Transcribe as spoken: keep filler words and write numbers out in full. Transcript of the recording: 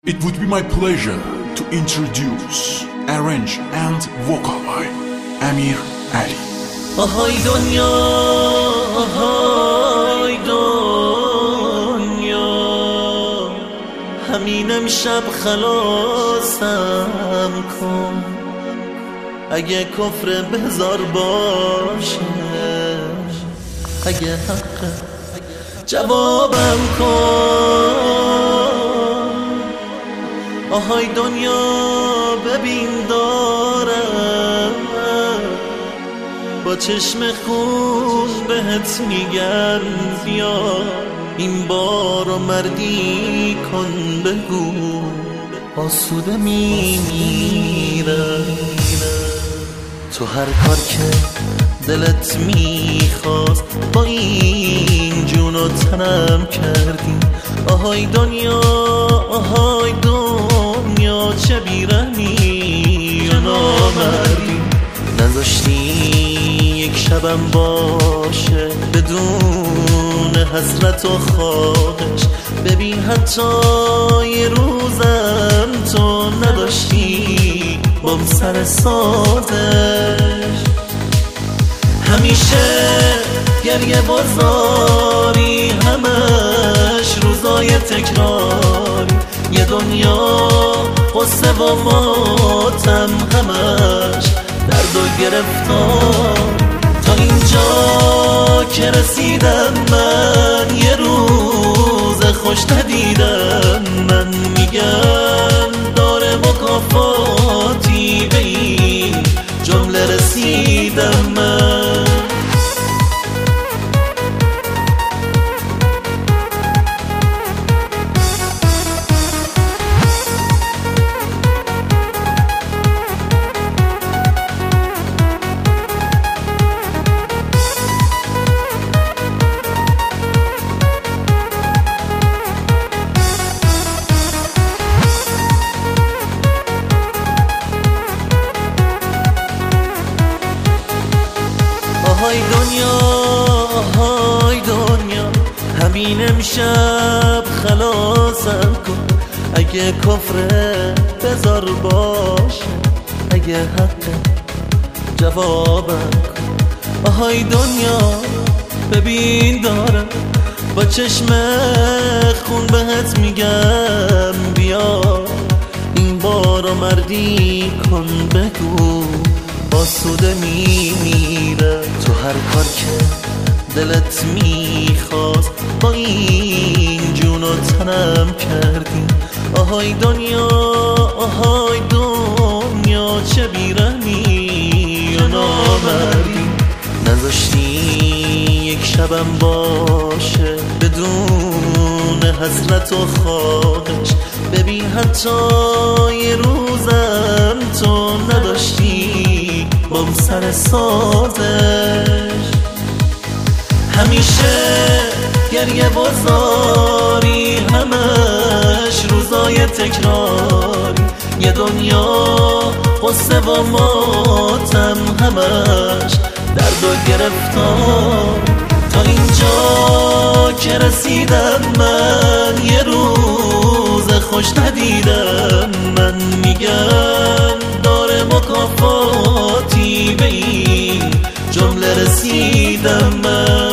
It would be my pleasure to introduce, arrange and vocal by Amir Ali. آهای دنیا، آهای دنیا، همین امشب خلاصم کن. اگه کفر بهزار باشه، اگه حق جوابم کن. آهای دنیا ببین دارم با چشم خون بهت میگن بیا این بارو مردی کن، بگو آسوده میمیره. تو هر کار که دلت میخواست با این جون و تنم کردی. آهای دنیا، آهای دنیا، چه بیرحمی و نامردی. نذاشتی یک شبم باشه بدون حسرت و خواهش. ببین حتی یه روزم تو نداشتی بام سر سازش. همیشه گریه بازاری، همش روزای تکراری. یه دنیا قصه و ماتم، همش درد و گرفتار. تا اینجا که رسیدم من یه روز خوش ندیدم. من میگم داره مکافاتی به این جمله رسیدم من. آهای دنیا، آهای دنیا، همین امشب خلاصم کن. اگه کفر بذار باشه، اگه حق جوابم کن. آهای دنیا ببین دارم با چشم خون بهت میگم بیا این بارو مردی کن، بگو آسوده میمیره. تو هر کار که دلت میخواست با این جون و تنم کردی. آهای دنیا، آهای دنیا، چه بیرحمی و نامردی. نذاشتی یک شبم باشه بدون حسرت و خواهش. ببین حتی یه روزم تو نداشتی بام سر سازش. همیشه گریه بازاری، همش روزای تکراری. یه دنیا قصه و ماتم، همش درد و گرفتار. تا اینجا که رسیدم من یه روز خوش ندیدم. من میگم داره مکافاتی به این جمله رسیدم من.